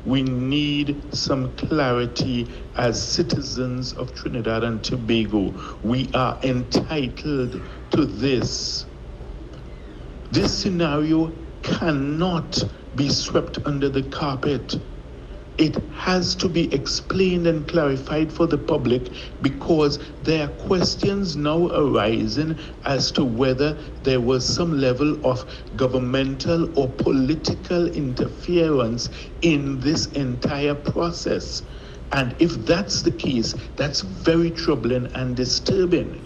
We need some clarity as citizens of Trinidad and Tobago. We are entitled to this. This scenario cannot be swept under the carpet. It has to be explained and clarified for the public, because there are questions now arising as to whether there was some level of governmental or political interference in this entire process. And if that's the case, that's very troubling and disturbing.